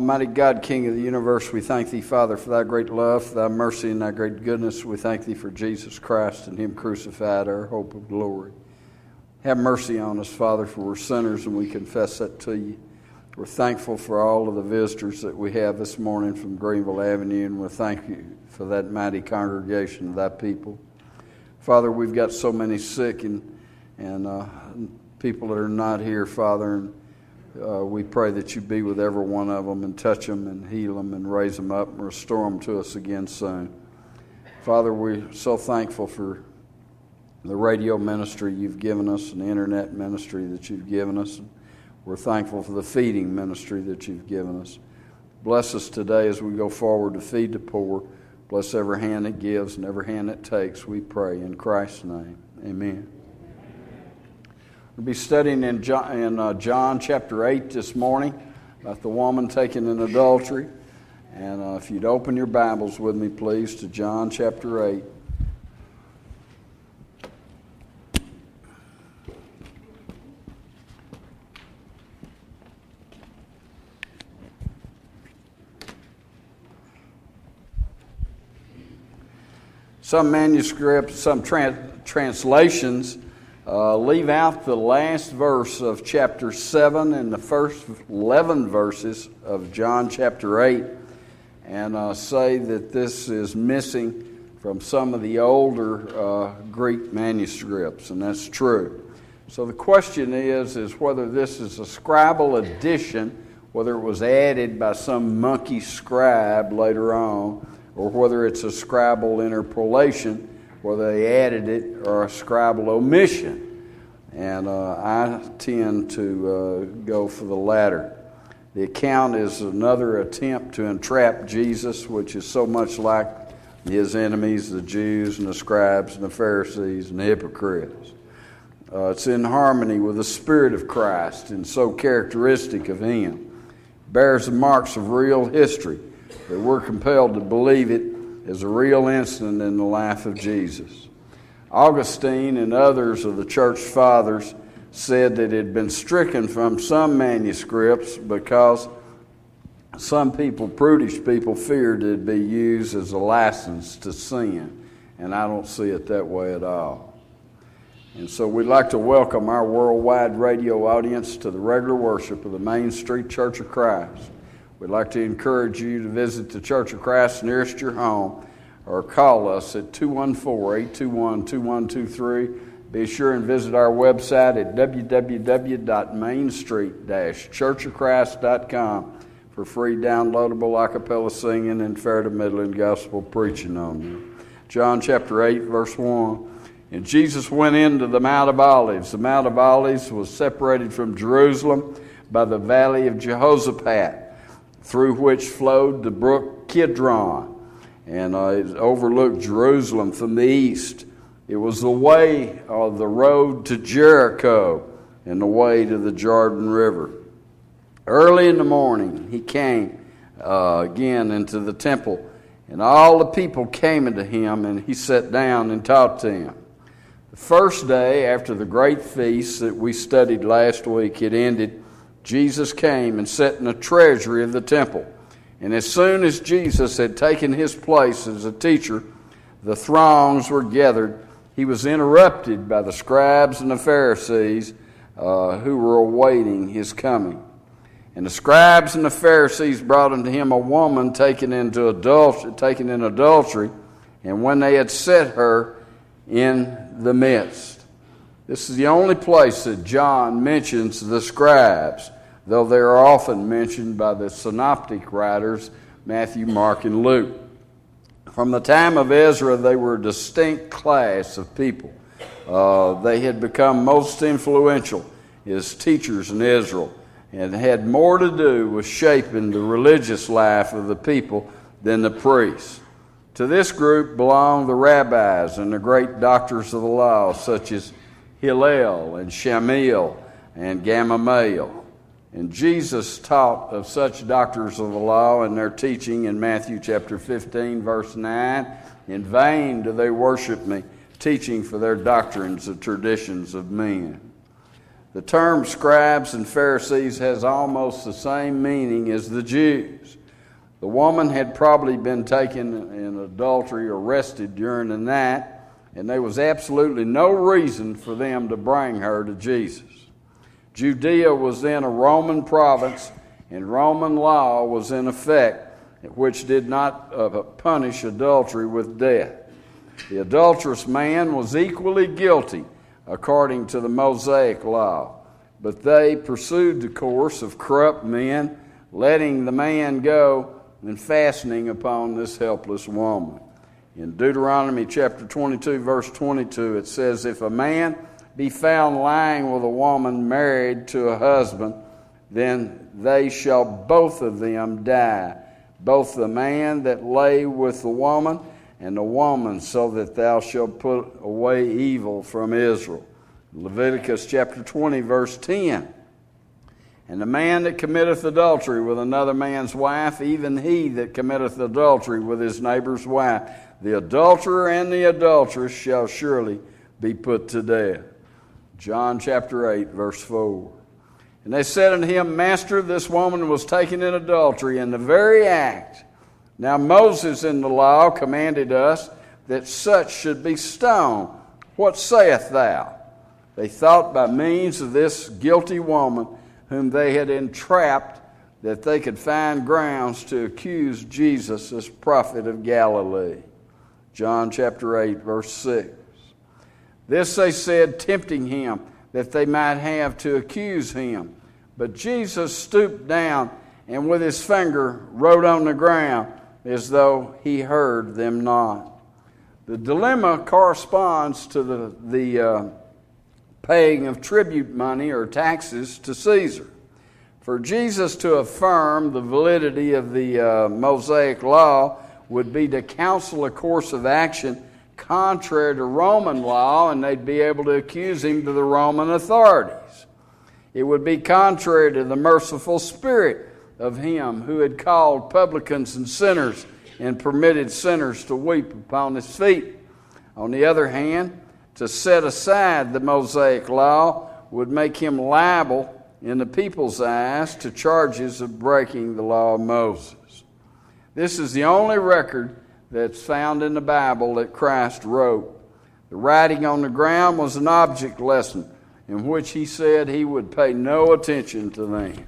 Almighty God, King of the universe, we thank Thee, Father, for Thy great love, Thy mercy, and Thy great goodness. We thank Thee for Jesus Christ and Him crucified, our hope of glory. Have mercy on us, Father, for we're sinners and we confess that to You. We're thankful for all of the visitors that we have this morning from Greenville Avenue, and we thank You for that mighty congregation of Thy people. Father, we've got so many sick and people that are not here, Father, and we pray that You be with every one of them and touch them and heal them and raise them up and restore them to us again soon. Father, we're so thankful for the radio ministry You've given us and the internet ministry that You've given us. We're thankful for the feeding ministry that You've given us. Bless us today as we go forward to feed the poor. Bless every hand that gives and every hand that takes, we pray in Christ's name. Amen. We'll be studying in John chapter 8 this morning about the woman taken in adultery. And if you'd open your Bibles with me, please, to John chapter 8. Some manuscripts, some translations leave out the last verse of chapter 7 and the first 11 verses of John chapter 8 and say that this is missing from some of the older Greek manuscripts, and that's true. So the question is whether this is a scribal addition, whether it was added by some monkey scribe later on, or whether it's a scribal interpolation, whether they added it, or a scribal omission. And I tend to go for the latter. The account is another attempt to entrap Jesus, which is so much like His enemies, the Jews and the scribes and the Pharisees and the hypocrites. It's in harmony with the Spirit of Christ and so characteristic of Him. It bears the marks of real history, that we're compelled to believe it as a real incident in the life of Jesus. Augustine and others of the church fathers said that it had been stricken from some manuscripts because some people, prudish people, feared it would be used as a license to sin. And I don't see it that way at all. And so we'd like to welcome our worldwide radio audience to the regular worship of the Main Street Church of Christ. We'd like to encourage you to visit the Church of Christ nearest your home or call us at 214-821-2123. Be sure and visit our website at www.mainstreet-churchofchrist.com for free downloadable a cappella singing and fair to middling gospel preaching on them. John chapter 8, verse 1. And Jesus went into the Mount of Olives. The Mount of Olives was separated from Jerusalem by the valley of Jehoshaphat, through which flowed the brook Kidron, and it overlooked Jerusalem from the east. It was the way of the road to Jericho and the way to the Jordan River. Early in the morning he came again into the temple, and all the people came unto him, and he sat down and taught them. The first day after the great feast that we studied last week, it ended. Jesus came and sat in the treasury of the temple. And as soon as Jesus had taken his place as a teacher, the throngs were gathered. He was interrupted by the scribes and the Pharisees who were awaiting his coming. And the scribes and the Pharisees brought unto him a woman taken in adultery, and when they had set her in the midst. This is the only place that John mentions the scribes, though they are often mentioned by the synoptic writers, Matthew, Mark, and Luke. From the time of Ezra, they were a distinct class of people. They had become most influential as teachers in Israel and had more to do with shaping the religious life of the people than the priests. To this group belonged the rabbis and the great doctors of the law, such as Hillel and Shammai and Gamaliel. And Jesus taught of such doctors of the law in their teaching in Matthew chapter 15, verse 9. In vain do they worship me, teaching for their doctrines the traditions of men. The term scribes and Pharisees has almost the same meaning as the Jews. The woman had probably been taken in adultery, arrested during the night, and there was absolutely no reason for them to bring her to Jesus. Judea was then a Roman province, and Roman law was in effect, which did not punish adultery with death. The adulterous man was equally guilty according to the Mosaic law, but they pursued the course of corrupt men, letting the man go and fastening upon this helpless woman. In Deuteronomy chapter 22, verse 22, it says, "If a man be found lying with a woman married to a husband, then they shall both of them die, both the man that lay with the woman and the woman, so that thou shalt put away evil from Israel." Leviticus chapter 20, verse 10. "And the man that committeth adultery with another man's wife, even he that committeth adultery with his neighbor's wife, the adulterer and the adulteress shall surely be put to death." John chapter 8, verse 4. "And they said unto him, Master, this woman was taken in adultery in the very act. Now Moses in the law commanded us that such should be stoned. What sayest thou?" They thought by means of this guilty woman, whom they had entrapped, that they could find grounds to accuse Jesus as prophet of Galilee. John chapter 8, verse 6. This they said, tempting him, that they might have to accuse him. But Jesus stooped down and with his finger wrote on the ground, as though he heard them not. The dilemma corresponds to the paying of tribute money or taxes to Caesar. For Jesus to affirm the validity of the Mosaic law would be to counsel a course of action contrary to Roman law, and they'd be able to accuse him to the Roman authorities. It would be contrary to the merciful spirit of him who had called publicans and sinners and permitted sinners to weep upon his feet. On the other hand, to set aside the Mosaic law would make him liable in the people's eyes to charges of breaking the law of Moses. This is the only record that's found in the Bible that Christ wrote. The writing on the ground was an object lesson in which he said he would pay no attention to them.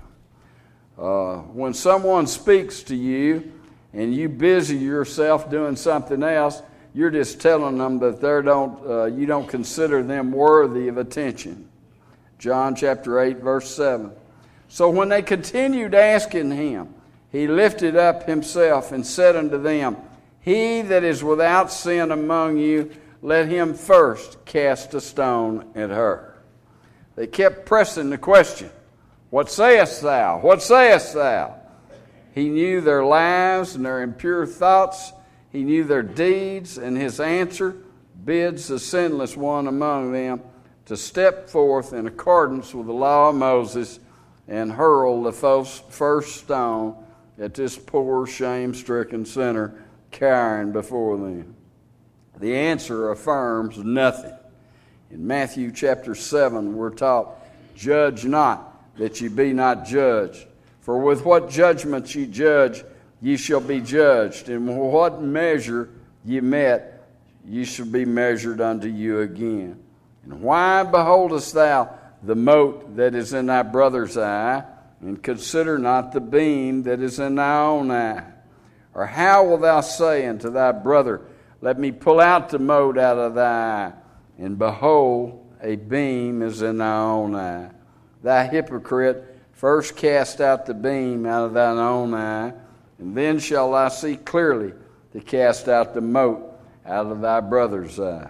When someone speaks to you and you busy yourself doing something else, you're just telling them that you don't consider them worthy of attention. John chapter 8, verse 7. So when they continued asking him, he lifted up himself and said unto them, He that is without sin among you, let him first cast a stone at her. They kept pressing the question, What sayest thou? What sayest thou? He knew their lives and their impure thoughts. He knew their deeds, and his answer bids the sinless one among them to step forth in accordance with the law of Moses and hurl the first stone at this poor, shame-stricken sinner cowering before them. The answer affirms nothing. In Matthew chapter 7, we're taught, Judge not, that ye be not judged. For with what judgment ye judge, ye shall be judged. And with what measure ye met, ye shall be measured unto you again. And why beholdest thou the mote that is in thy brother's eye, and consider not the beam that is in thy own eye? Or how wilt thou say unto thy brother, Let me pull out the mote out of thy eye, and behold, a beam is in thy own eye? Thou hypocrite, first cast out the beam out of thine own eye, and then shalt thou see clearly to cast out the mote out of thy brother's eye.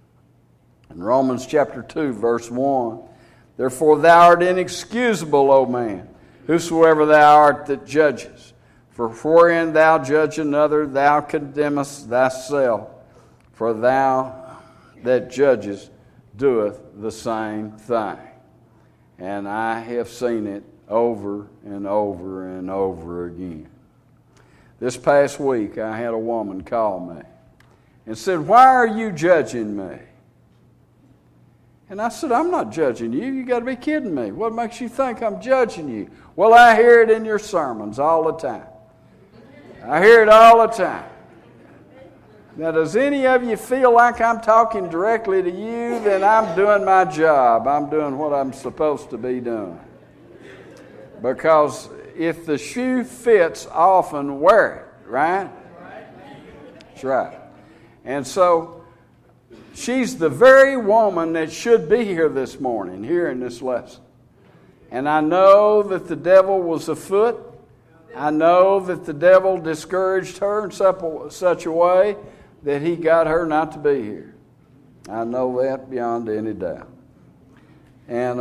In Romans chapter 2, verse 1, Therefore thou art inexcusable, O man, whosoever thou art that judges. For wherein thou judge another, thou condemnest thyself. For thou that judgest doeth the same thing. And I have seen it over and over and over again. This past week, I had a woman call me and said, Why are you judging me? And I said, I'm not judging you. You got to be kidding me. What makes you think I'm judging you? Well, I hear it in your sermons all the time. I hear it all the time. Now, does any of you feel like I'm talking directly to you? Then I'm doing my job. I'm doing what I'm supposed to be doing. Because if the shoe fits, often wear it, right? That's right. And so, she's the very woman that should be here this morning, hearing this lesson. And I know that the devil was afoot. I know that the devil discouraged her in such a way that he got her not to be here. I know that beyond any doubt. And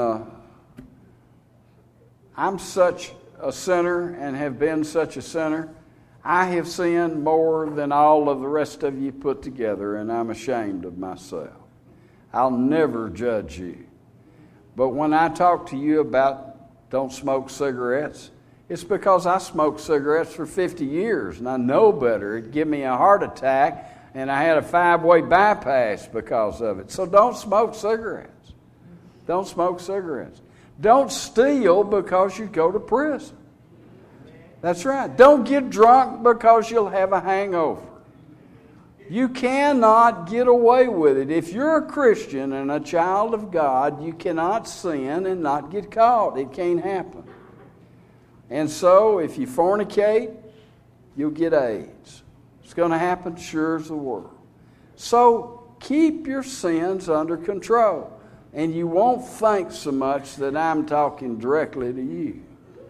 I'm such a sinner and have been such a sinner. I have sinned more than all of the rest of you put together, and I'm ashamed of myself. I'll never judge you. But when I talk to you about don't smoke cigarettes, it's because I smoked cigarettes for 50 years, and I know better. It'd give me a heart attack, and I had a 5-way bypass because of it. So don't smoke cigarettes. Don't smoke cigarettes. Don't steal because you go to prison. That's right. Don't get drunk because you'll have a hangover. You cannot get away with it. If you're a Christian and a child of God, you cannot sin and not get caught. It can't happen. And so, if you fornicate, you'll get AIDS. It's going to happen sure as the world. So, keep your sins under control. And you won't think so much that I'm talking directly to you.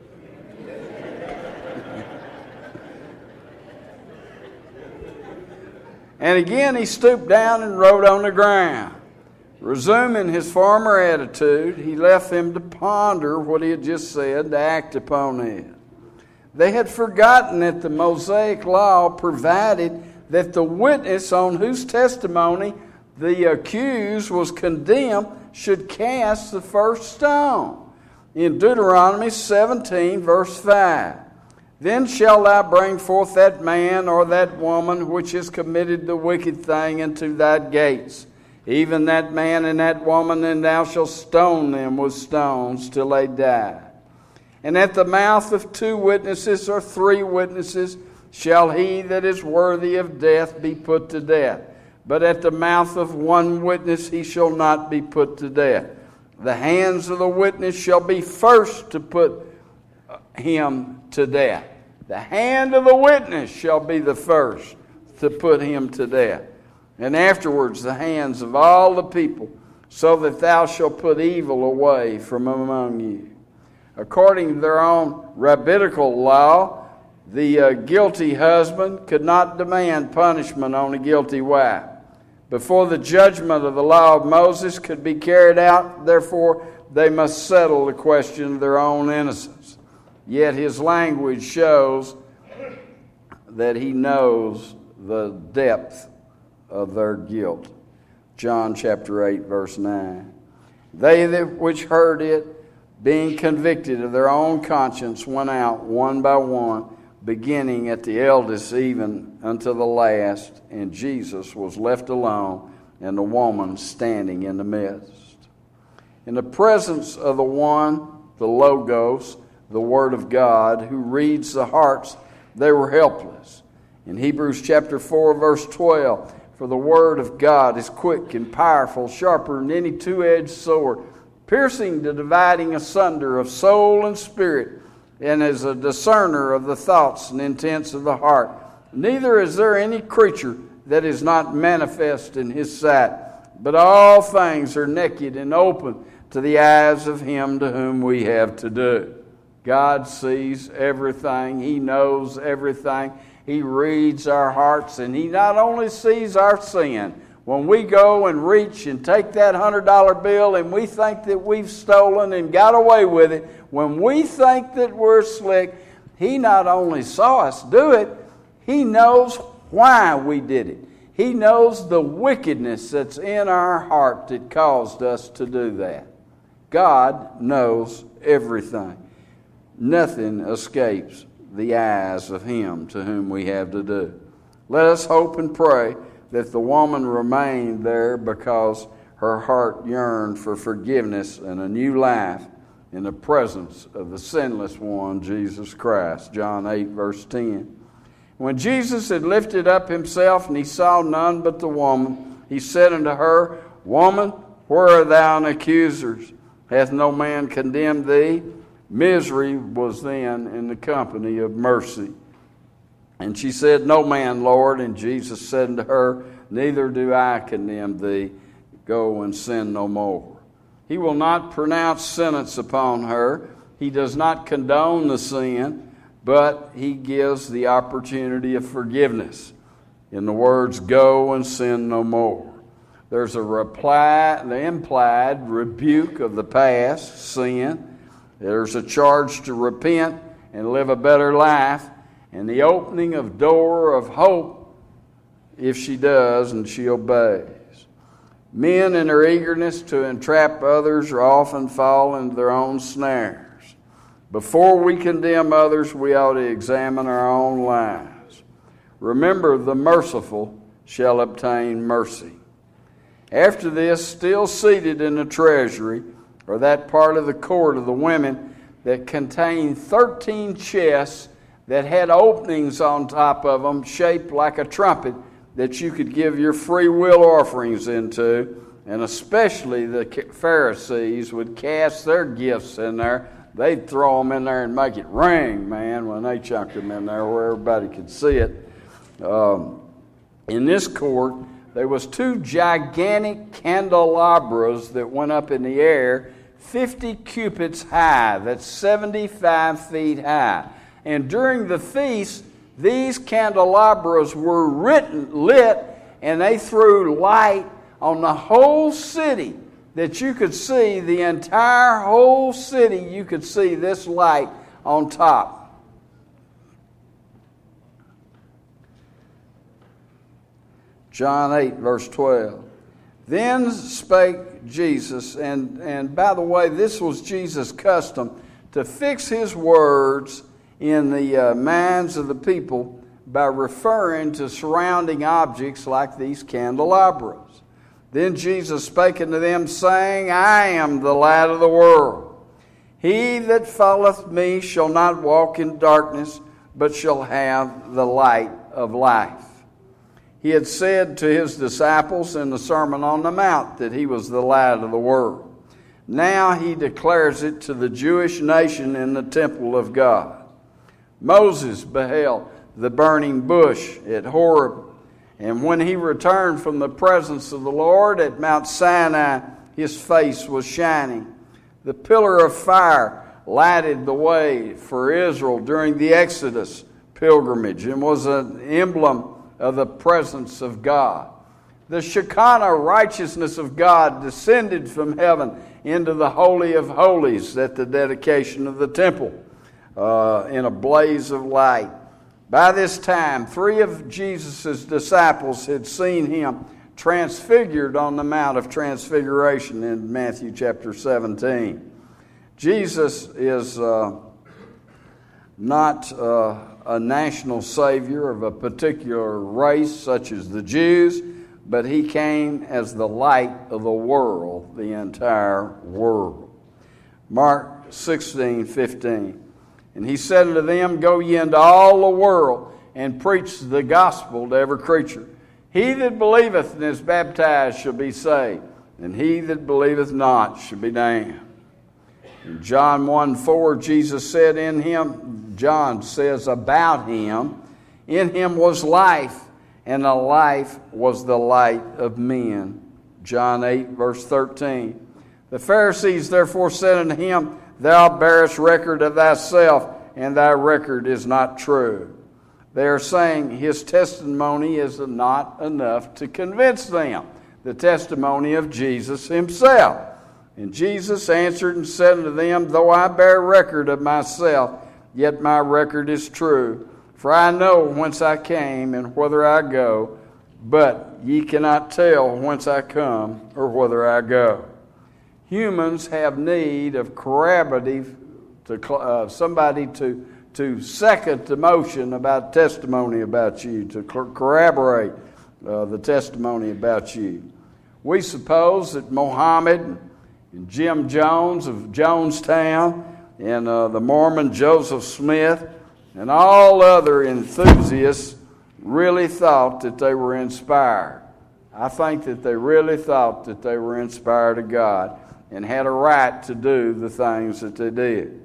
And again he stooped down and wrote on the ground. Resuming his former attitude, he left them to ponder what he had just said, to act upon it. They had forgotten that the Mosaic law provided that the witness on whose testimony the accused was condemned should cast the first stone. In Deuteronomy 17, verse 5. Then shalt thou bring forth that man or that woman which has committed the wicked thing into thy gates, even that man and that woman, and thou shalt stone them with stones till they die. And at the mouth of 2 witnesses or 3 witnesses shall he that is worthy of death be put to death. But at the mouth of 1 witness he shall not be put to death. The hands of the witness shall be first to put him to death. The hand of the witness shall be the first to put him to death. And afterwards the hands of all the people, so that thou shalt put evil away from among you. According to their own rabbinical law, the guilty husband could not demand punishment on a guilty wife. Before the judgment of the law of Moses could be carried out, therefore, they must settle the question of their own innocence. Yet his language shows that he knows the depth of their guilt. John chapter 8, verse 9. They that which heard it, being convicted of their own conscience, went out one by one, beginning at the eldest even unto the last, and Jesus was left alone, and the woman standing in the midst. In the presence of the one, the Logos, the Word of God, who reads the hearts, they were helpless. In Hebrews chapter 4, verse 12, for the Word of God is quick and powerful, sharper than any two-edged sword, piercing the dividing asunder of soul and spirit, and is a discerner of the thoughts and intents of the heart. Neither is there any creature that is not manifest in his sight, but all things are naked and open to the eyes of him to whom we have to do. God sees everything. He knows everything. He reads our hearts, and He not only sees our sin. When we go and reach and take that $100 bill and we think that we've stolen and got away with it, when we think that we're slick, He not only saw us do it, He knows why we did it. He knows the wickedness that's in our heart that caused us to do that. God knows everything. Nothing escapes the eyes of Him to whom we have to do. Let us hope and pray that the woman remained there because her heart yearned for forgiveness and a new life in the presence of the sinless one, Jesus Christ. John 8, verse 10. When Jesus had lifted up himself and he saw none but the woman, he said unto her, Woman, where are thine accusers? Hath no man condemned thee? Misery was then in the company of mercy. And she said, No man, Lord. And Jesus said unto her, Neither do I condemn thee. Go and sin no more. He will not pronounce sentence upon her. He does not condone the sin, but he gives the opportunity of forgiveness. In the words, go and sin no more. There's the implied rebuke of the past sin. There's a charge to repent and live a better life, and the opening of door of hope if she does and she obeys. Men in their eagerness to entrap others often fall into their own snares. Before we condemn others, we ought to examine our own lives. Remember, the merciful shall obtain mercy. After this, still seated in the treasury, or that part of the court of the women that contained 13 chests that had openings on top of them shaped like a trumpet that you could give your free will offerings into, and especially the Pharisees would cast their gifts in there. They'd throw them in there and make it ring, man, when they chunked them in there where everybody could see it. In this court, there was 2 gigantic candelabras that went up in the air, 50 cubits high. That's 75 feet high. And during the feast, these candelabras were lit, and they threw light on the whole city, that you could see the entire whole city. You could see this light on top. John 8, verse 12. Then spake Jesus, and by the way, this was Jesus' custom, to fix his words in the minds of the people by referring to surrounding objects like these candelabras. Then Jesus spake unto them, saying, I am the light of the world. He that followeth me shall not walk in darkness, but shall have the light of life. He had said to his disciples in the Sermon on the Mount that he was the light of the world. Now he declares it to the Jewish nation in the temple of God. Moses beheld the burning bush at Horeb, and when he returned from the presence of the Lord at Mount Sinai, his face was shining. The pillar of fire lighted the way for Israel during the Exodus pilgrimage and was an emblem of the presence of God. The Shekinah righteousness of God descended from heaven into the Holy of Holies at the dedication of the temple in a blaze of light. By this time, 3 of Jesus' disciples had seen him transfigured on the Mount of Transfiguration in Matthew chapter 17. Jesus is not a national savior of a particular race such as the Jews, but he came as the light of the world, the entire world. Mark 16:15. And he said unto them, Go ye into all the world, and preach the gospel to every creature. He that believeth and is baptized shall be saved, and he that believeth not shall be damned. In John 1:4, Jesus said in him, John says about him, in him was life, and the life was the light of men. John 8, verse 13. The Pharisees therefore said unto him, Thou bearest record of thyself, and thy record is not true. They are saying his testimony is not enough to convince them. The testimony of Jesus himself. And Jesus answered and said unto them, Though I bear record of myself, yet my record is true. For I know whence I came and whither I go, but ye cannot tell whence I come or whither I go. Humans have need of corroborative, somebody to second the motion about testimony about you, to corroborate the testimony about you. We suppose that Mohammed and Jim Jones of Jonestown and the Mormon Joseph Smith and all other enthusiasts really thought that they were inspired. I think that they really thought that they were inspired of God and had a right to do the things that they did.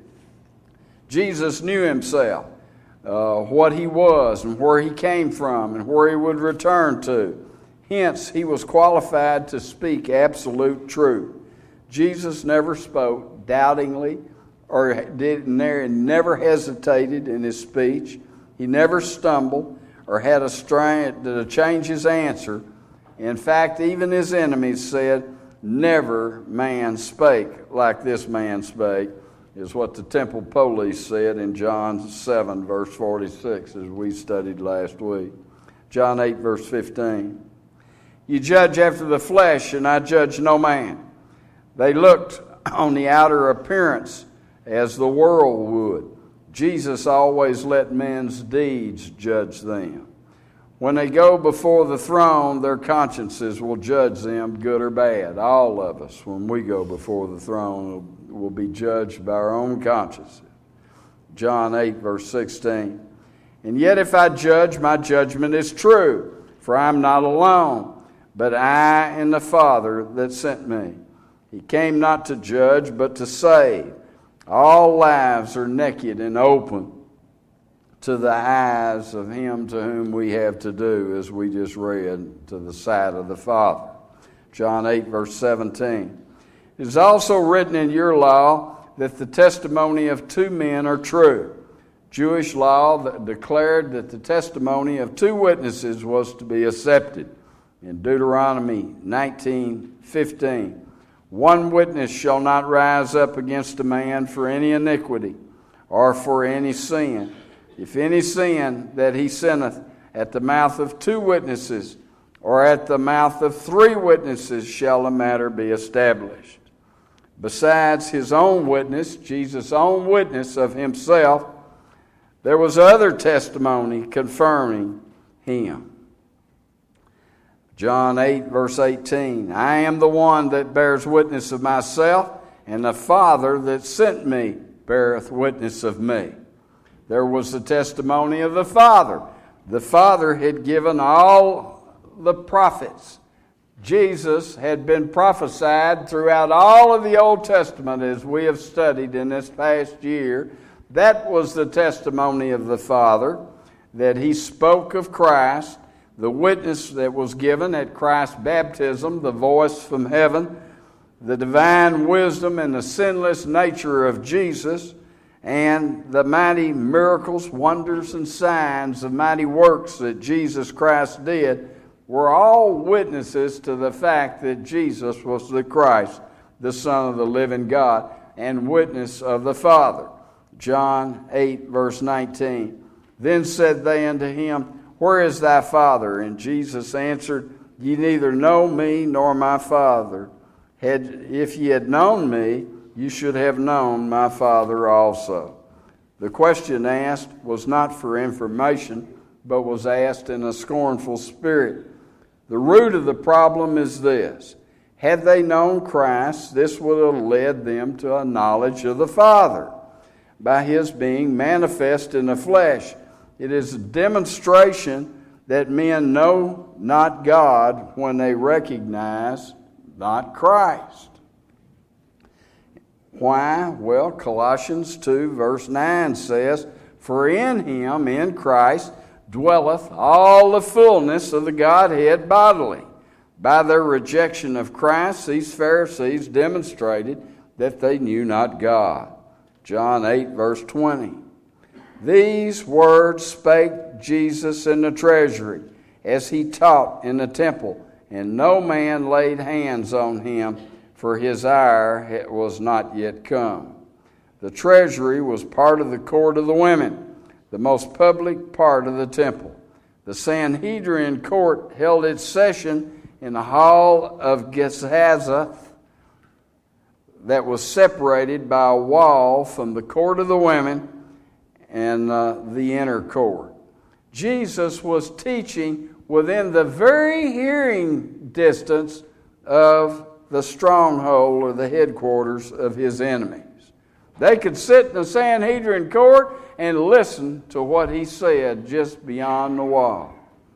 Jesus knew himself, what he was and where he came from and where he would return to. Hence, he was qualified to speak absolute truth. Jesus never spoke doubtingly or never hesitated in his speech. He never stumbled or had to change his answer. In fact, even his enemies said, "Never man spake like this man spake," is what the temple police said in John 7, verse 46, as we studied last week. John 8, verse 15. You judge after the flesh, and I judge no man. They looked on the outer appearance as the world would. Jesus always let men's deeds judge them. When they go before the throne, their consciences will judge them, good or bad. All of us, when we go before the throne, will be judged by our own consciences. John 8, verse 16. And yet if I judge, my judgment is true, for I am not alone, but I and the Father that sent me. He came not to judge, but to save. All lives are naked and open to the eyes of him to whom we have to do, as we just read, to the sight of the Father. John 8, verse 17. It is also written in your law that the testimony of two men are true. Jewish law that declared that the testimony of two witnesses was to be accepted. In Deuteronomy 19:15, one witness shall not rise up against a man for any iniquity or for any sin. If any sin that he sinneth at the mouth of two witnesses or at the mouth of three witnesses shall the matter be established. Besides his own witness, Jesus' own witness of himself, there was other testimony confirming him. John 8, verse 18, I am the one that bears witness of myself, and the Father that sent me beareth witness of me. There was the testimony of the Father. The Father had given all the prophets. Jesus had been prophesied throughout all of the Old Testament, as we have studied in this past year. That was the testimony of the Father, that he spoke of Christ, the witness that was given at Christ's baptism, the voice from heaven, the divine wisdom and the sinless nature of Jesus, and the mighty miracles, wonders, and signs, the mighty works that Jesus Christ did, were all witnesses to the fact that Jesus was the Christ, the Son of the living God, and witness of the Father. John 8, verse 19. Then said they unto him, Where is thy Father? And Jesus answered, Ye neither know me nor my Father. If ye had known me, you should have known my Father also. The question asked was not for information, but was asked in a scornful spirit. The root of the problem is this. Had they known Christ, this would have led them to a knowledge of the Father by his being manifest in the flesh. It is a demonstration that men know not God when they recognize not Christ. Why? Well, Colossians 2, verse 9 says, For in him, in Christ, dwelleth all the fullness of the Godhead bodily. By their rejection of Christ, these Pharisees demonstrated that they knew not God. John 8, verse 20. These words spake Jesus in the treasury, as he taught in the temple, and no man laid hands on him, for his hour was not yet come. The treasury was part of the court of the women, the most public part of the temple. The Sanhedrin court held its session in the hall of Gehazi that was separated by a wall from the court of the women and the inner court. Jesus was teaching within the very hearing distance of the stronghold or the headquarters of his enemies. They could sit in the Sanhedrin court and listen to what he said just beyond the wall.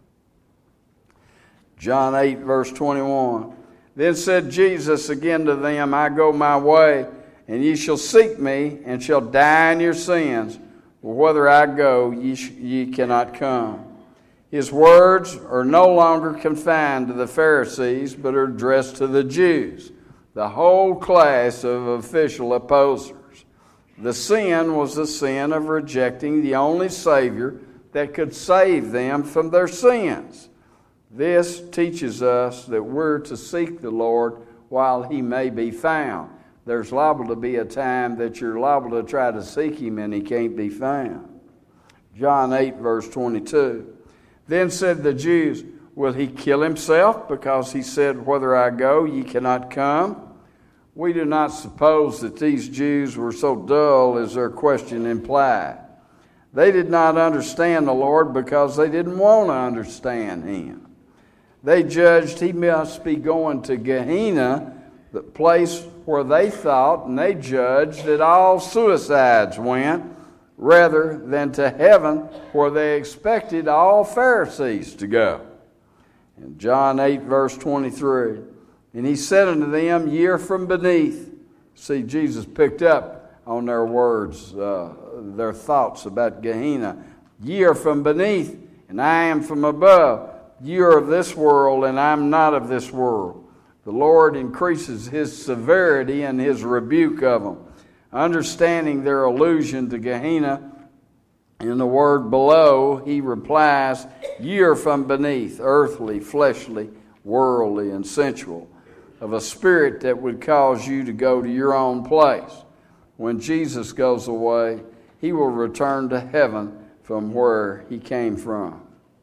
John 8, verse 21. Then said Jesus again to them, I go my way, and ye shall seek me, and shall die in your sins. For whither I go, ye cannot come. His words are no longer confined to the Pharisees, but are addressed to the Jews, the whole class of official opposers. The sin was the sin of rejecting the only Savior that could save them from their sins. This teaches us that we're to seek the Lord while he may be found. There's liable to be a time that you're liable to try to seek him and he can't be found. John 8, verse 22. Then said the Jews, will he kill himself because he said, whither I go, ye cannot come? We do not suppose that these Jews were so dull as their question implied. They did not understand the Lord because they didn't want to understand him. They judged he must be going to Gehenna, the place where they thought, and they judged that all suicides went, rather than to heaven where they expected all Pharisees to go. In John 8, verse 23, and he said unto them, ye are from beneath. See, Jesus picked up on their words, their thoughts about Gehenna. Ye are from beneath, and I am from above. Ye are of this world, and I am not of this world. The Lord increases his severity and his rebuke of them. Understanding their allusion to Gehenna, in the word below, he replies, ye are from beneath, earthly, fleshly, worldly, and sensual, of a spirit that would cause you to go to your own place. When Jesus goes away, he will return to heaven from where he came from.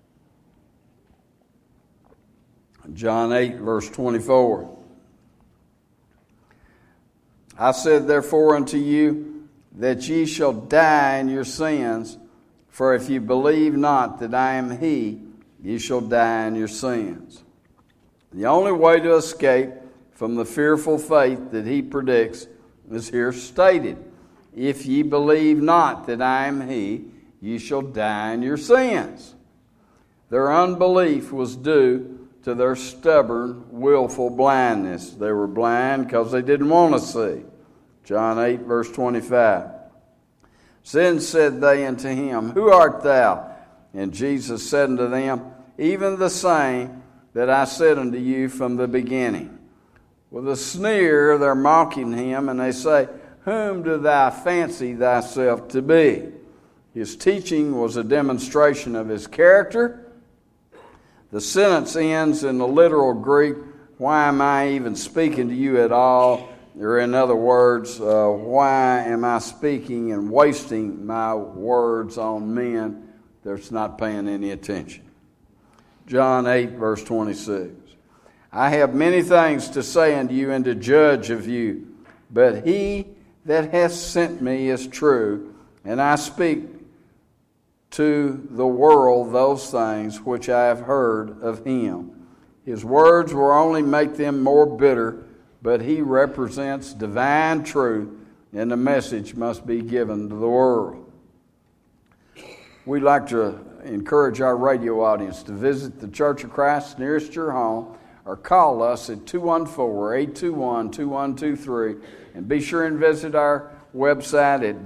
John 8, verse 24. I said therefore unto you, that ye shall die in your sins, for if ye believe not that I am he, ye shall die in your sins. The only way to escape from the fearful fate that he predicts is here stated. If ye believe not that I am he, ye shall die in your sins. Their unbelief was due to their stubborn, willful blindness. They were blind because they didn't want to see. John 8, verse 25. Then said they unto him, who art thou? And Jesus said unto them, even the same that I said unto you from the beginning. With a sneer they're mocking him, and they say, whom do thou fancy thyself to be? His teaching was a demonstration of his character. The sentence ends in the literal Greek, why am I even speaking to you at all? Or in other words, why am I speaking and wasting my words on men that's not paying any attention? John 8, verse 26. I have many things to say unto you and to judge of you, but he that hath sent me is true, and I speak to the world those things which I have heard of him. His words will only make them more bitter, but he represents divine truth, and the message must be given to the world. We'd like to encourage our radio audience to visit the Church of Christ nearest your home, or call us at 214-821-2123, and be sure and visit our website at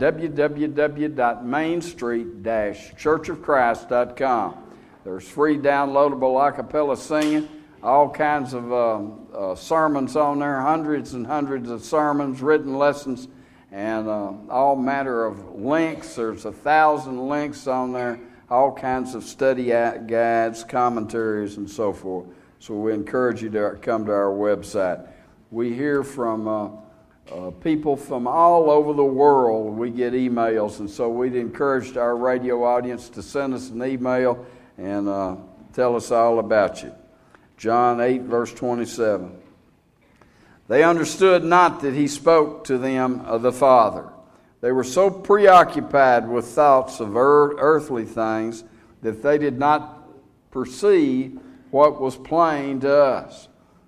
www.mainstreet-churchofchrist.com. There's free downloadable a cappella singing, all kinds of sermons on there, hundreds and hundreds of sermons, written lessons, and all manner of links. There's 1,000 links on there, all kinds of study guides, commentaries, and so forth. So we encourage you to come to our website. We hear from people from all over the world. We get emails, and so we'd encourage our radio audience to send us an email and tell us all about you. John 8, verse 27. They understood not that he spoke to them of the Father. They were so preoccupied with thoughts of earthly things that they did not perceive what was plain to us.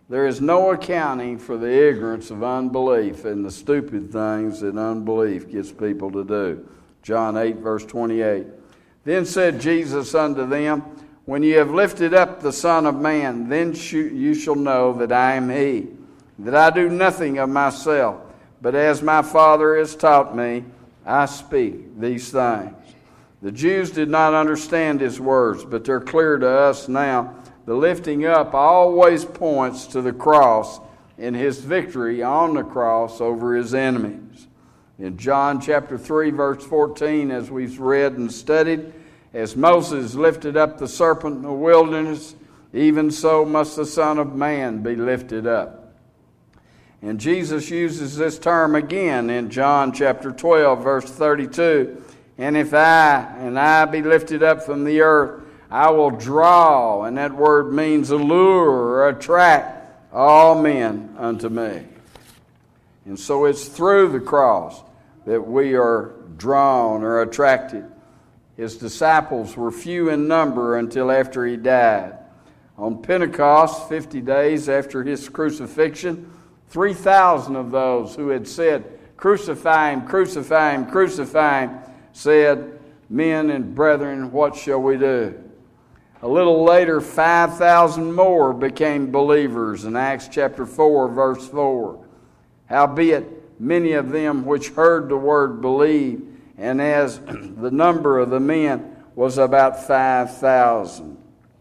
There is no accounting for the ignorance of unbelief and the stupid things that unbelief gets people to do. John 8, verse 28. Then said Jesus unto them, When ye have lifted up the Son of Man, then you shall know that I am He, that I do nothing of myself, but as my Father has taught me, I speak these things. The Jews did not understand His words, but they're clear to us now. The lifting up always points to the cross and His victory on the cross over His enemies. In John chapter 3, verse 14, as we've read and studied, as Moses lifted up the serpent in the wilderness, even so must the Son of Man be lifted up. And Jesus uses this term again in John chapter 12, verse 32. And if I be lifted up from the earth, I will draw, and that word means allure or attract all men unto me. And so it's through the cross that we are drawn or attracted. His disciples were few in number until after He died. On Pentecost, 50 days after His crucifixion, 3,000 of those who had said, Crucify Him, crucify Him, crucify Him, said, Men and brethren, what shall we do? A little later, 5,000 more became believers in Acts chapter 4, verse 4. Howbeit, many of them which heard the word believed, and as the number of the men was about 5,000.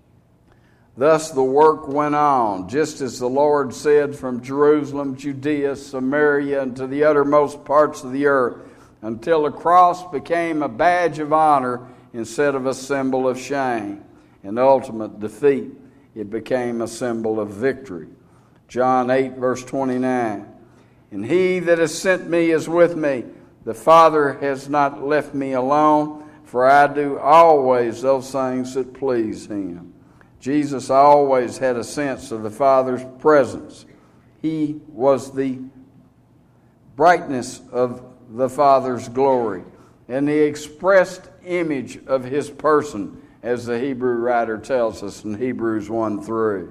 Thus the work went on, just as the Lord said, from Jerusalem, Judea, Samaria, and to the uttermost parts of the earth, until the cross became a badge of honor instead of a symbol of shame and ultimate defeat. It became a symbol of victory. John 8, verse 29. And He that has sent me is with me. The Father has not left me alone, for I do always those things that please Him. Jesus always had a sense of the Father's presence. He was the brightness of the Father's glory and the expressed image of His person, as the Hebrew writer tells us in Hebrews 1:3.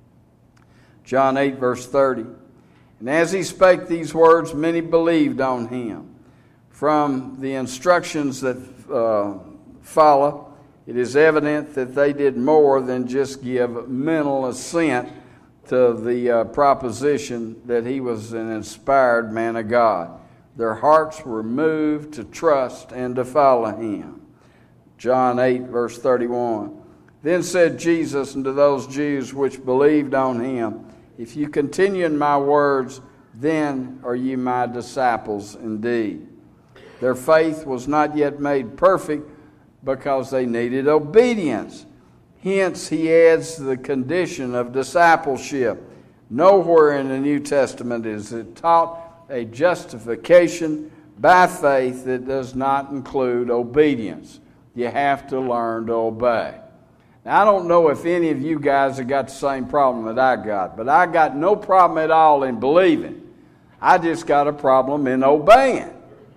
John 8, verse 30. And as He spake these words, many believed on Him. From the instructions that follow, it is evident that they did more than just give mental assent to the proposition that He was an inspired man of God. Their hearts were moved to trust and to follow Him. John 8, verse 31. Then said Jesus unto those Jews which believed on Him, If you continue in my words, then are ye my disciples indeed. Their faith was not yet made perfect because they needed obedience. Hence, He adds the condition of discipleship. Nowhere in the New Testament is it taught a justification by faith that does not include obedience. You have to learn to obey. Now, I don't know if any of you guys have got the same problem that I got, but I got no problem at all in believing. I just got a problem in obeying.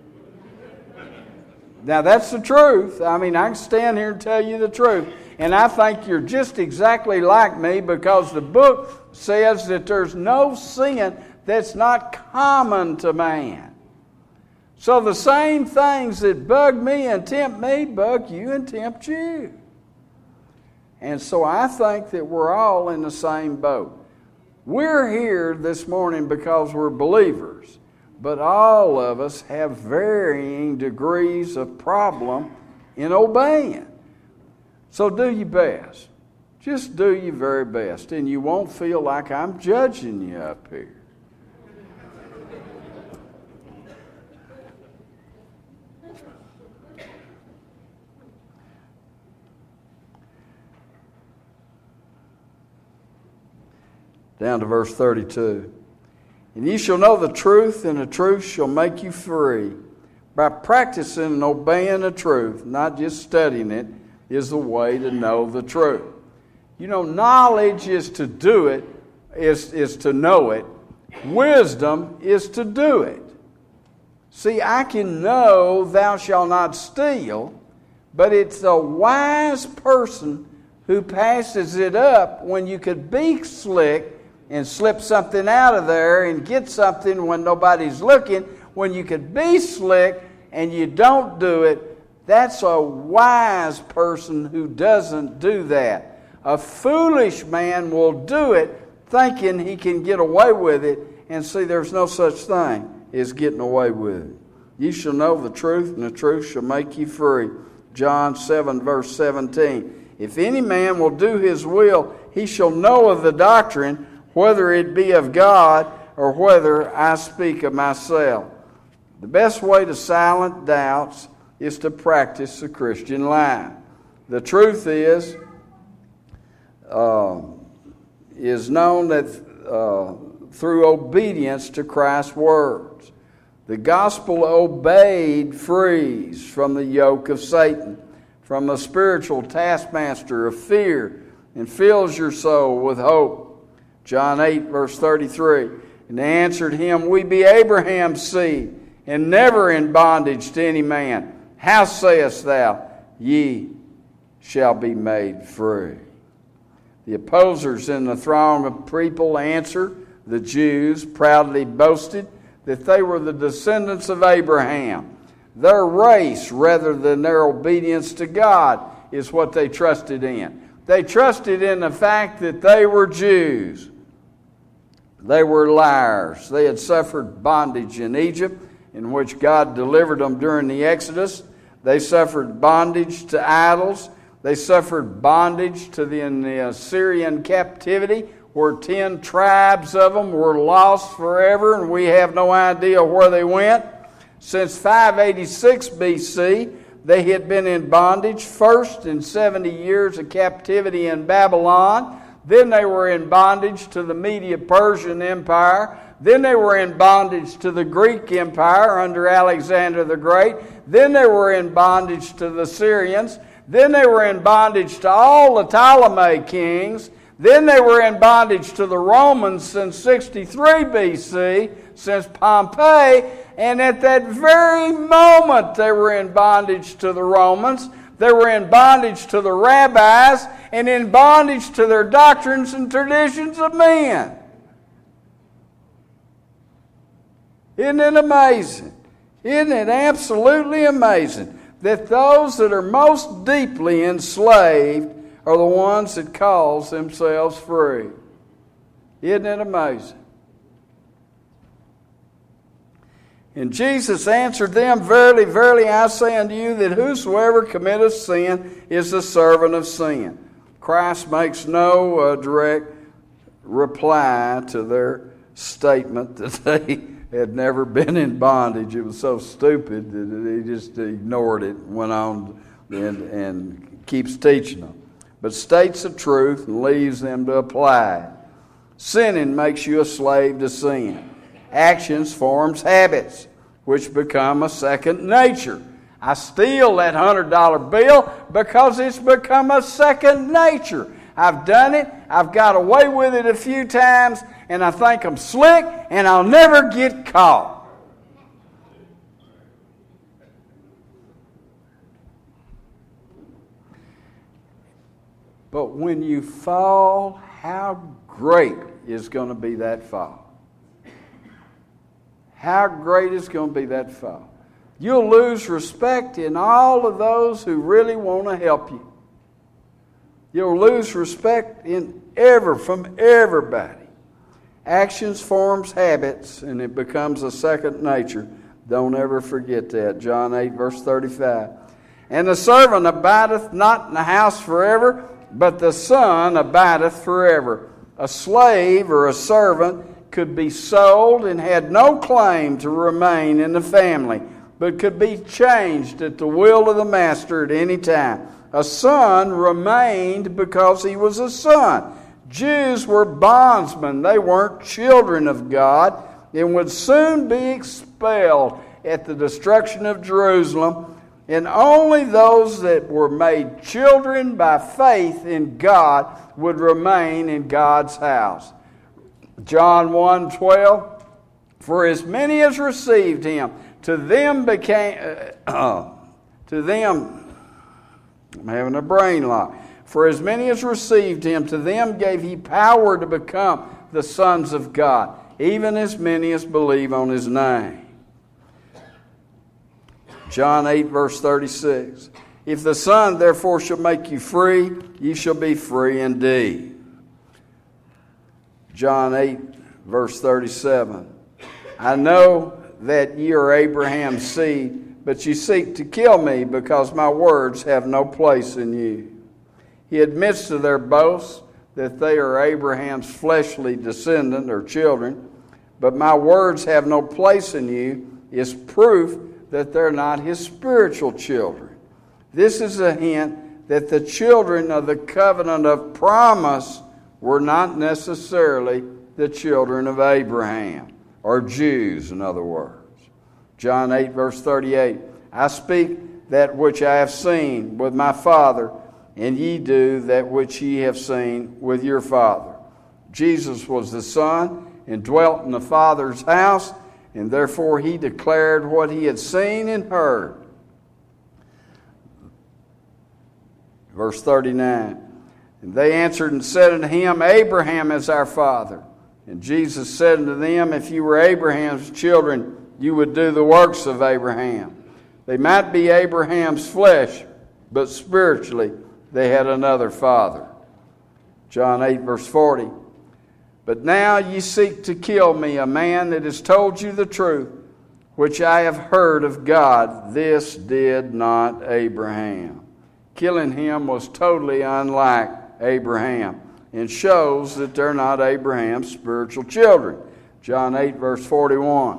Now, that's the truth. I mean, I can stand here and tell you the truth. And I think you're just exactly like me, because the book says that there's no sin that's not common to man. So the same things that bug me and tempt me bug you and tempt you. And so I think that we're all in the same boat. We're here this morning because we're believers, but all of us have varying degrees of problem in obeying. So do your best. Just do your very best, and you won't feel like I'm judging you up here. Down to verse 32. And ye shall know the truth, and the truth shall make you free. By practicing and obeying the truth, not just studying it, is the way to know the truth. You know, knowledge is to do it, is to know it. Wisdom is to do it. See, I can know thou shalt not steal, but it's a wise person who passes it up when you could be slick and slip something out of there and get something when nobody's looking, when you could be slick and you don't do it. That's a wise person who doesn't do that. A foolish man will do it thinking he can get away with it, and see, there's no such thing as getting away with it. You shall know the truth, and the truth shall make you free. John 7, verse 17. If any man will do his will, he shall know of the doctrine, whether it be of God or whether I speak of myself. The best way to silence doubts is to practice the Christian life. The truth is known that through obedience to Christ's words. The gospel obeyed frees from the yoke of Satan, from the spiritual taskmaster of fear, and fills your soul with hope. John 8, verse 33. And they answered him, We be Abraham's seed, and never in bondage to any man. How sayest thou, ye shall be made free? The opposers in the throng of people answer. The Jews proudly boasted that they were the descendants of Abraham. Their race, rather than their obedience to God, is what they trusted in. They trusted in the fact that they were Jews. They were liars. They had suffered bondage in Egypt, in which God delivered them during the Exodus. They suffered bondage to idols. They suffered bondage in the Assyrian captivity, where 10 tribes of them were lost forever, and we have no idea where they went. Since 586 BC, they had been in bondage, first in 70 years of captivity in Babylon. Then they were in bondage to the Medo-Persian Empire. Then they were in bondage to the Greek Empire under Alexander the Great. Then they were in bondage to the Syrians. Then they were in bondage to all the Ptolemy kings. Then they were in bondage to the Romans since 63 BC, since Pompey. And at that very moment they were in bondage to the Romans. They were in bondage to the rabbis and in bondage to their doctrines and traditions of men. Isn't it amazing? Isn't it absolutely amazing that those that are most deeply enslaved are the ones that calls themselves free? Isn't it amazing? And Jesus answered them, Verily, verily, I say unto you, that whosoever committeth sin is the servant of sin. Christ makes no direct reply to their statement that they had never been in bondage. It was so stupid that he just ignored it and went on and keeps teaching them. But states the truth and leaves them to apply it. Sinning makes you a slave to sin. Actions forms habits, which become a second nature. I steal that $100 bill because it's become a second nature. I've done it, I've got away with it a few times, and I think I'm slick, and I'll never get caught. But when you fall, how great is going to be that fall? How great is going to be that fall? You'll lose respect in all of those who really want to help you. You'll lose respect from everybody. Actions forms habits, and it becomes a second nature. Don't ever forget that. John 8, verse 35. And the servant abideth not in the house forever, but the Son abideth forever. A slave or a servant could be sold and had no claim to remain in the family, but could be changed at the will of the master at any time. A son remained because he was a son. Jews were bondsmen. They weren't children of God and would soon be expelled at the destruction of Jerusalem. And only those that were made children by faith in God would remain in God's house. John 1:12, For as many as received him, I'm having a brain lock. For as many as received him, to them gave he power to become the sons of God, even as many as believe on his name. John 8, verse 36. If the Son therefore shall make you free, ye shall be free indeed. John 8, verse 37. I know that ye are Abraham's seed, but ye seek to kill me, because my words have no place in you. He admits to their boast that they are Abraham's fleshly descendant or children, but my words have no place in you is proof that they're not his spiritual children. This is a hint that the children of the covenant of promise were not necessarily the children of Abraham, or Jews, in other words. John 8, verse 38, I speak that which I have seen with my Father, and ye do that which ye have seen with your father. Jesus was the Son and dwelt in the Father's house, and therefore he declared what he had seen and heard. Verse 39, and they answered and said unto him, Abraham is our father. And Jesus said unto them, if you were Abraham's children, you would do the works of Abraham. They might be Abraham's flesh, but spiritually they had another father. John 8, verse 40. But now ye seek to kill me, a man that has told you the truth, which I have heard of God. This did not Abraham. Killing him was totally unlike Abraham, and shows that they're not Abraham's spiritual children. John 8, verse 41.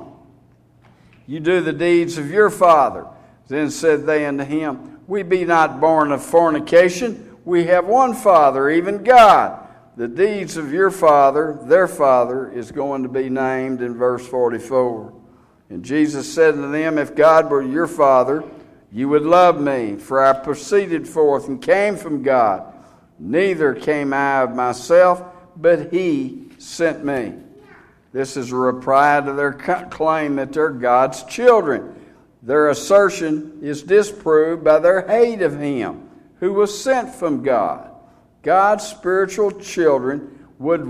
You do the deeds of your father. Then said they unto him, we be not born of fornication. We have one Father, even God. The deeds of your father, their father, is going to be named in verse 44. And Jesus said unto them, if God were your father, you would love me, for I proceeded forth and came from God. Neither came I of myself, but he sent me. This is a reply to their claim that they're God's children. Their assertion is disproved by their hate of him, who was sent from God. God's spiritual children would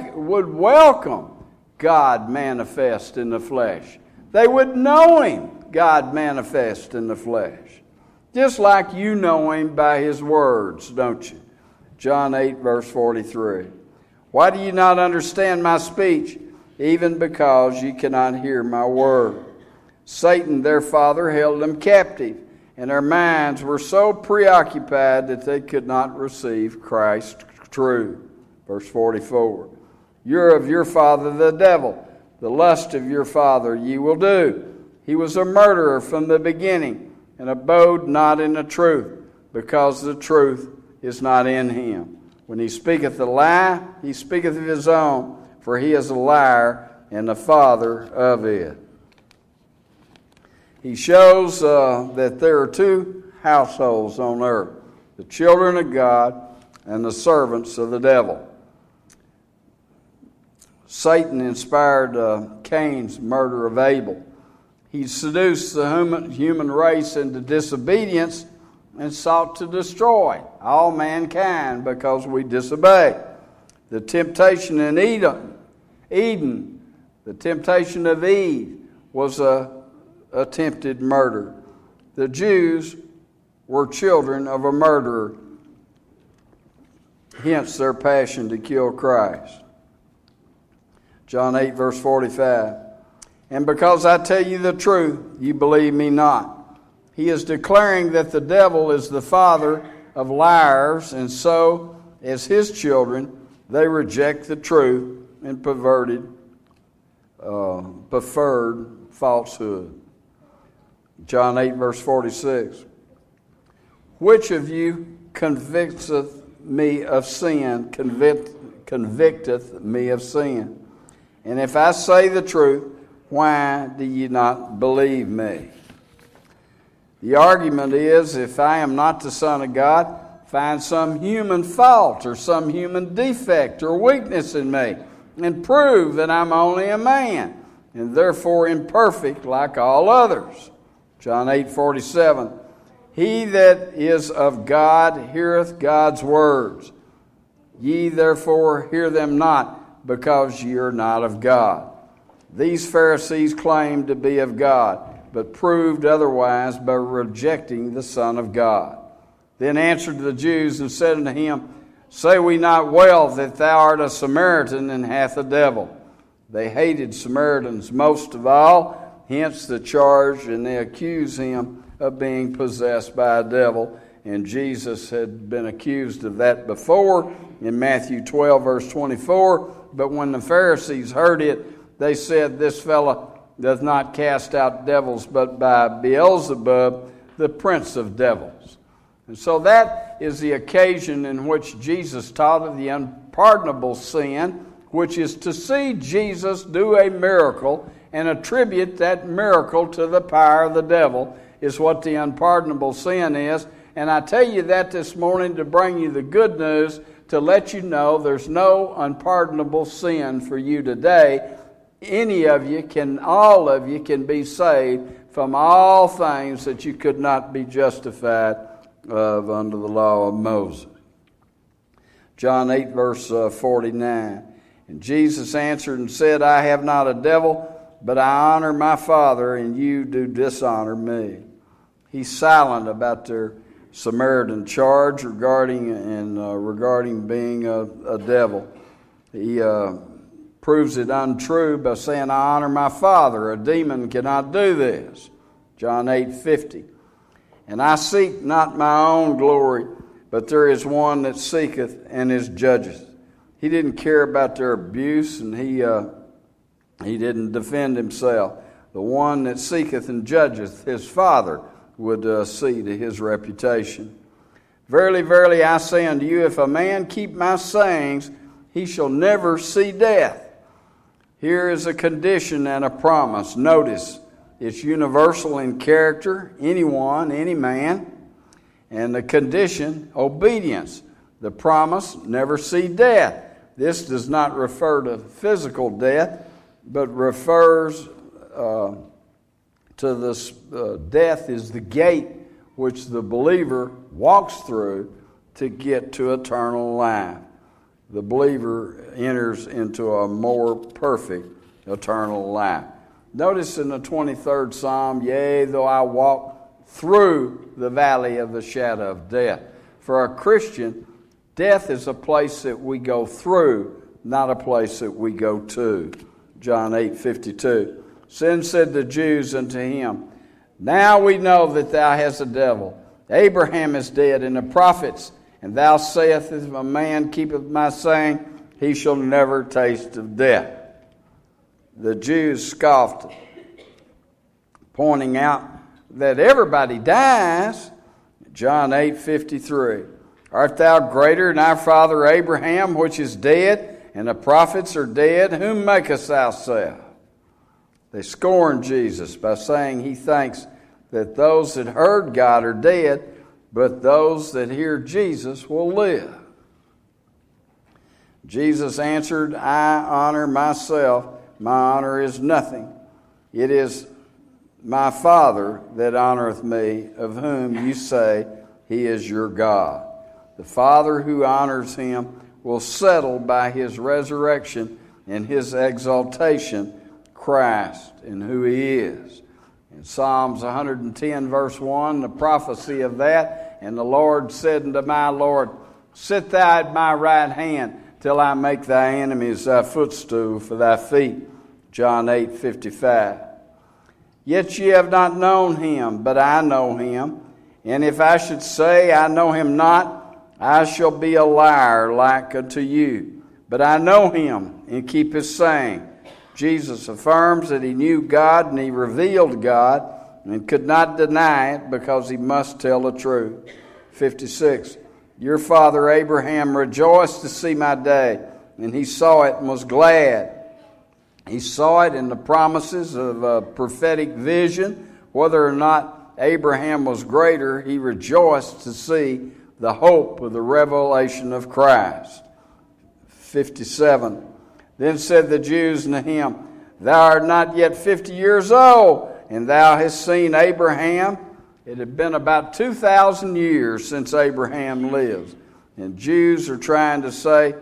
welcome God manifest in the flesh. They would know him, God manifest in the flesh. Just like you know him by his words, don't you? John 8, verse 43. Why do you not understand my speech? Even because you cannot hear my word. Satan, their father, held them captive, and their minds were so preoccupied that they could not receive Christ's truth. Verse 44. You're of your father the devil. The lust of your father ye will do. He was a murderer from the beginning, and abode not in the truth, because the truth is not in him. When he speaketh a lie, he speaketh of his own, for he is a liar and the father of it. He shows that there are two households on earth, the children of God and the servants of the devil. Satan inspired Cain's murder of Abel. He seduced the human race into disobedience and sought to destroy all mankind because we disobey. The temptation in Eden, the temptation of Eve, was a attempted murder. The Jews were children of a murderer, hence their passion to kill Christ. John 8, verse 45. And because I tell you the truth, you believe me not. He is declaring that the devil is the father of liars, and so, as his children, they reject the truth and preferred falsehood. John 8, verse 46. Which of you convicteth me of sin, convicteth me of sin? And if I say the truth, why do ye not believe me? The argument is, if I am not the Son of God, find some human fault or some human defect or weakness in me, and prove that I'm only a man, and therefore imperfect like all others. John 8:47. He that is of God heareth God's words. Ye therefore hear them not, because ye are not of God. These Pharisees claimed to be of God, but proved otherwise by rejecting the Son of God. Then answered the Jews and said unto him, Say we not well that thou art a Samaritan and hath a devil? They hated Samaritans most of all, hence the charge, and they accuse him of being possessed by a devil. And Jesus had been accused of that before in Matthew 12, verse 24. But when the Pharisees heard it, they said, This fellow doth not cast out devils, but by Beelzebub, the prince of devils. And so that is the occasion in which Jesus taught of the unpardonable sin, which is to see Jesus do a miracle and attribute that miracle to the power of the devil, is what the unpardonable sin is. And I tell you that this morning to bring you the good news, to let you know there's no unpardonable sin for you today. All of you can be saved from all things that you could not be justified of under the law of Moses. John 8, verse 49. And Jesus answered and said, I have not a devil, but I honor my Father, and you do dishonor me. He's silent about their Samaritan charge regarding being a devil. He proves it untrue by saying, I honor my Father. A demon cannot do this. John 8:50. And I seek not my own glory, but there is one that seeketh and is judgeth. He didn't care about their abuse, and he didn't defend himself. The one that seeketh and judgeth, his Father, would see to his reputation. Verily, verily, I say unto you, if a man keep my sayings, he shall never see death. Here is a condition and a promise. Notice, it's universal in character, anyone, any man. And the condition, obedience. The promise, never see death. This does not refer to physical death, but refers to this. Death is the gate which the believer walks through to get to eternal life. The believer enters into a more perfect eternal life. Notice in the 23rd Psalm, Yea, though I walk through the valley of the shadow of death. For a Christian, death is a place that we go through, not a place that we go to. John 8:52. Then said the Jews unto him, Now we know that thou hast a devil. Abraham is dead, and the prophets, and thou sayest, if a man keepeth my saying, he shall never taste of death. The Jews scoffed, pointing out that everybody dies. John 8:53. Art thou greater than our father Abraham, which is dead, and the prophets are dead? Whom makest thou self? They scorned Jesus by saying he thinks that those that heard God are dead, but those that hear Jesus will live. Jesus answered, I honor myself. My honor is nothing. It is my Father that honoreth me, of whom you say he is your God. The Father who honors him will settle by his resurrection and his exaltation Christ and who he is. In Psalms 110 verse 1, the prophecy of that, and the Lord said unto my Lord, Sit thou at my right hand, till I make thy enemies thy footstool for thy feet. John 8:55. Yet ye have not known him, but I know him. And if I should say I know him not, I shall be a liar like unto you. But I know him, and keep his saying. Jesus affirms that he knew God, and he revealed God, and could not deny it because he must tell the truth. 56. Your father Abraham rejoiced to see my day, and he saw it and was glad. He saw it in the promises of a prophetic vision. Whether or not Abraham was greater, he rejoiced to see the hope of the revelation of Christ. 57. Then said the Jews unto him, Thou art not yet 50 years old, and thou hast seen Abraham. It had been about 2,000 years since Abraham lived. And Jews are trying to say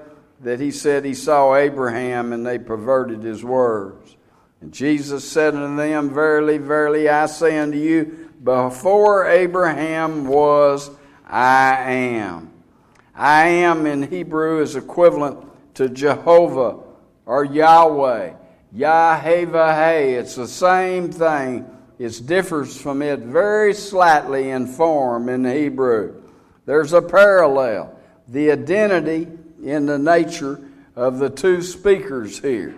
that he said he saw Abraham, and they perverted his words. And Jesus said unto them, Verily, verily, I say unto you, before Abraham was, I am. I am in Hebrew is equivalent to Jehovah or Yahweh. Yahweh, it's the same thing. It differs from it very slightly in form in Hebrew. There's a parallel. The identity in the nature of the two speakers here.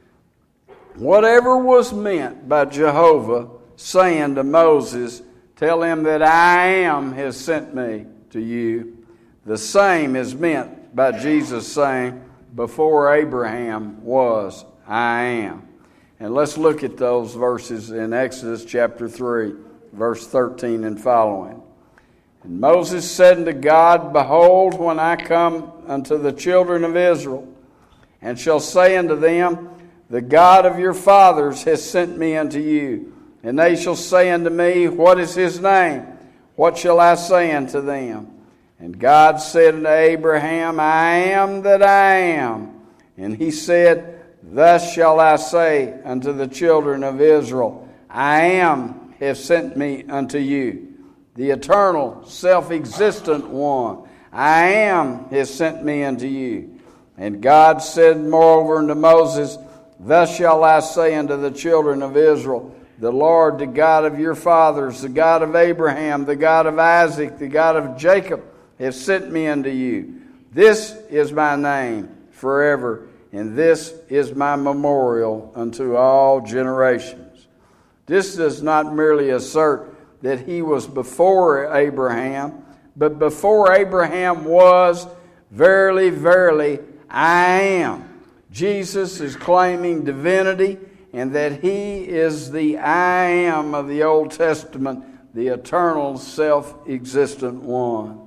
Whatever was meant by Jehovah saying to Moses, tell him that I am has sent me to you, the same is meant by Jesus saying, before Abraham was, I am. And let's look at those verses in Exodus chapter 3, verse 13 and following. And Moses said unto God, Behold, when I come unto the children of Israel, and shall say unto them, The God of your fathers has sent me unto you. And they shall say unto me, What is his name? What shall I say unto them? And God said unto Abraham, I am that I am. And he said, Thus shall I say unto the children of Israel, I am have sent me unto you. The eternal, self-existent one, I am has sent me unto you. And God said moreover unto Moses, Thus shall I say unto the children of Israel, The Lord, the God of your fathers, the God of Abraham, the God of Isaac, the God of Jacob, has sent me unto you. This is my name forever, and this is my memorial unto all generations. This does not merely assert that he was before Abraham, but before Abraham was, verily, verily, I am. Jesus is claiming divinity, and that he is the I am of the Old Testament, the eternal, self-existent one.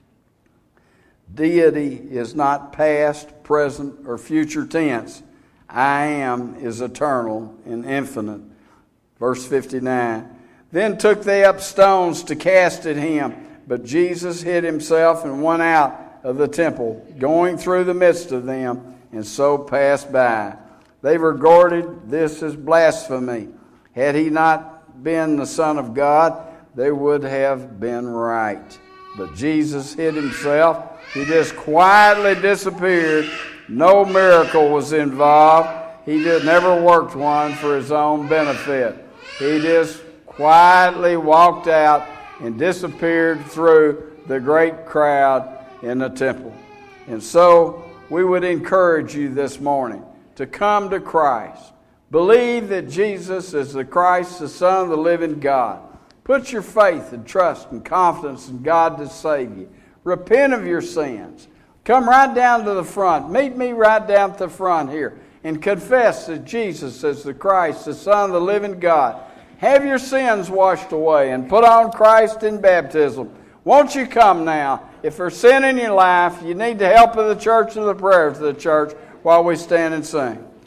Deity is not past, present, or future tense. I am is eternal and infinite. Verse 59. Then took they up stones to cast at him, but Jesus hid himself and went out of the temple, going through the midst of them, and so passed by. They regarded this as blasphemy. Had he not been the Son of God, they would have been right. But Jesus hid himself. He just quietly disappeared. No miracle was involved. He never worked one for his own benefit. He just quietly walked out and disappeared through the great crowd in the temple. And so we would encourage you this morning to come to Christ. Believe that Jesus is the Christ, the Son of the living God. Put your faith and trust and confidence in God to save you. Repent of your sins. Come right down to the front. Meet me right down at the front here and confess that Jesus is the Christ, the Son of the living God. Have your sins washed away and put on Christ in baptism. Won't you come now? If there's sin in your life, you need the help of the church and the prayers of the church while we stand and sing.